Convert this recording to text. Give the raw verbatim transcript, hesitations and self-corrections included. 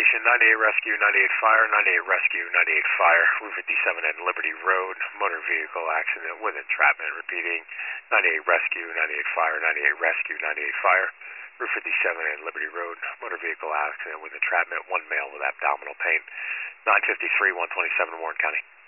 station, ninety-eight Rescue, ninety-eight Fire, ninety-eight Rescue, ninety-eight Fire, Route fifty-seven and Liberty Road, motor vehicle accident with entrapment. Repeating, ninety-eight Rescue, ninety-eight Fire, ninety-eight Rescue, ninety-eight Fire, Route fifty-seven and Liberty Road, motor vehicle accident with entrapment, one male with abdominal pain. nine fifty-three, one twenty-seven, Warren County.